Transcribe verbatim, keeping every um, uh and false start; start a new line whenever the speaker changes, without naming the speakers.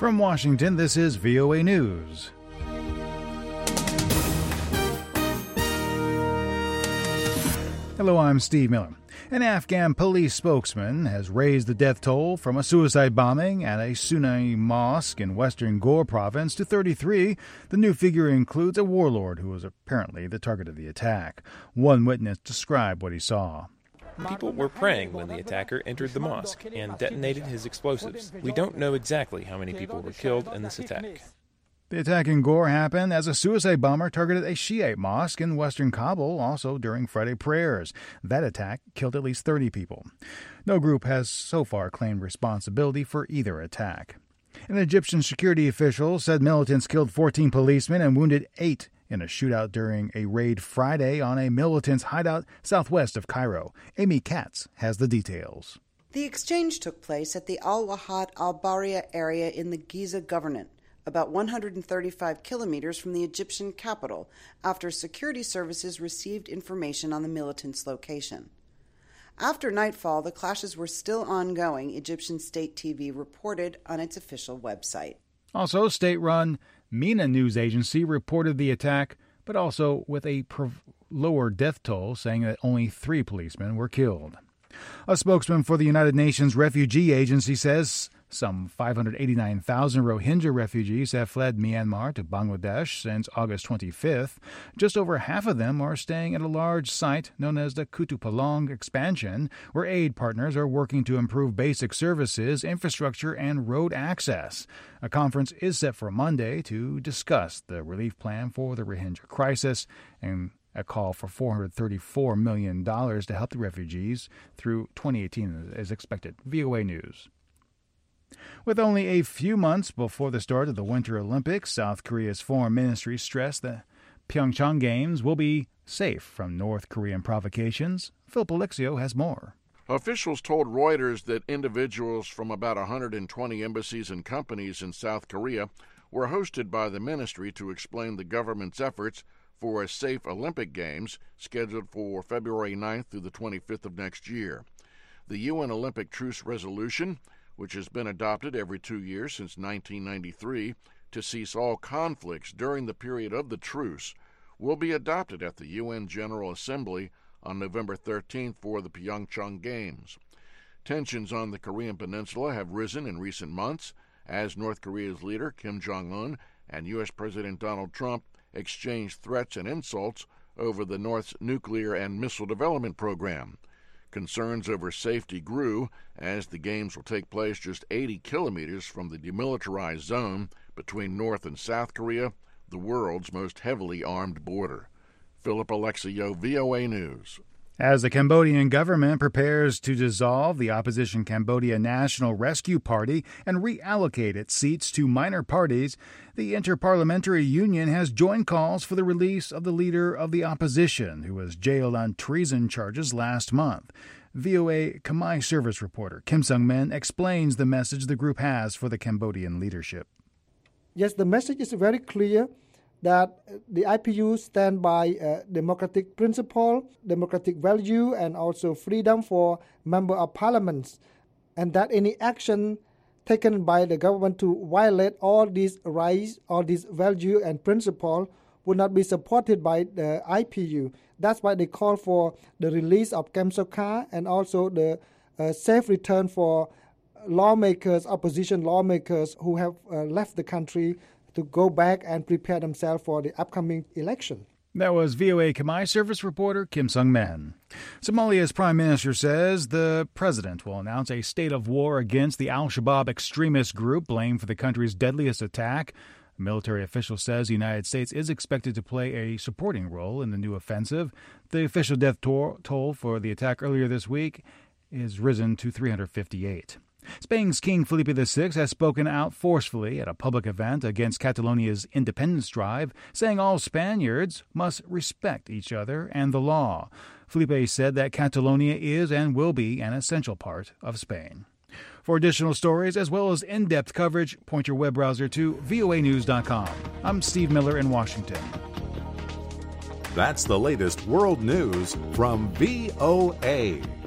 From Washington, this is V O A News. Hello, I'm Steve Miller. An Afghan police spokesman has raised the death toll from a suicide bombing at a Sunni mosque in western Ghor province to thirty-three. The new figure includes a warlord who was apparently the target of the attack. One witness described what he saw.
People were praying when the attacker entered the mosque and detonated his explosives. We don't know exactly how many people were killed in this attack.
The attack in Ghor happened as a suicide bomber targeted a Shiite mosque in western Kabul, also during Friday prayers. That attack killed at least thirty people. No group has so far claimed responsibility for either attack. An Egyptian security official said militants killed fourteen policemen and wounded eight in a shootout during a raid Friday on a militants' hideout southwest of Cairo. Amy Katz has the details.
The exchange took place at the Al-Wahad al-Baria area in the Giza Governorate, about one hundred thirty-five kilometers from the Egyptian capital, after security services received information on the militants' location. After nightfall, the clashes were still ongoing, Egyptian state T V reported on its official website.
Also, state-run MENA news agency reported the attack, but also with a prov- lower death toll, saying that only three policemen were killed. A spokesman for the United Nations Refugee Agency says some five hundred eighty-nine thousand Rohingya refugees have fled Myanmar to Bangladesh since August twenty-fifth. Just over half of them are staying at a large site known as the Kutupalong expansion, where aid partners are working to improve basic services, infrastructure, and road access. A conference is set for Monday to discuss the relief plan for the Rohingya crisis, and a call for four hundred thirty-four million dollars to help the refugees through twenty eighteen is expected. V O A News. With only a few months before the start of the Winter Olympics, South Korea's foreign ministry stressed the Pyeongchang Games will be safe from North Korean provocations. Phil Polixio has more.
Officials told Reuters that individuals from about one hundred twenty embassies and companies in South Korea were hosted by the ministry to explain the government's efforts for a safe Olympic Games scheduled for February ninth through the twenty-fifth of next year. The U N Olympic Truce Resolution, which has been adopted every two years since nineteen ninety-three to cease all conflicts during the period of the truce, will be adopted at the U N General Assembly on November thirteenth for the Pyeongchang Games. Tensions on the Korean Peninsula have risen in recent months as North Korea's leader Kim Jong-un and U S President Donald Trump exchanged threats and insults over the North's nuclear and missile development program. Concerns over safety grew as the Games will take place just eighty kilometers from the demilitarized zone between North and South Korea, the world's most heavily armed border. Philip Alexio, V O A News.
As the Cambodian government prepares to dissolve the opposition Cambodia National Rescue Party and reallocate its seats to minor parties, the Interparliamentary Union has joined calls for the release of the leader of the opposition, who was jailed on treason charges last month. V O A Khmer service reporter Kim Sung-min explains the message the group has for the Cambodian leadership.
Yes, the message is very clear that the I P U stand by uh, democratic principle, democratic value, and also freedom for member of parliaments, and that any action taken by the government to violate all these rights, all these value and principle would not be supported by the I P U. That's why they call for the release of Kem Sokha and also the uh, safe return for lawmakers, opposition lawmakers who have uh, left the country to go back and prepare themselves for the upcoming election.
That was V O A Khmer service reporter Kim Sung-min. Somalia's prime minister says the president will announce a state of war against the al-Shabaab extremist group blamed for the country's deadliest attack. A military official says the United States is expected to play a supporting role in the new offensive. The official death toll for the attack earlier this week is risen to three hundred fifty-eight. Spain's King Felipe the Sixth has spoken out forcefully at a public event against Catalonia's independence drive, saying all Spaniards must respect each other and the law. Felipe said that Catalonia is and will be an essential part of Spain. For additional stories as well as in-depth coverage, point your web browser to V O A news dot com. I'm Steve Miller in Washington.
That's the latest world news from V O A.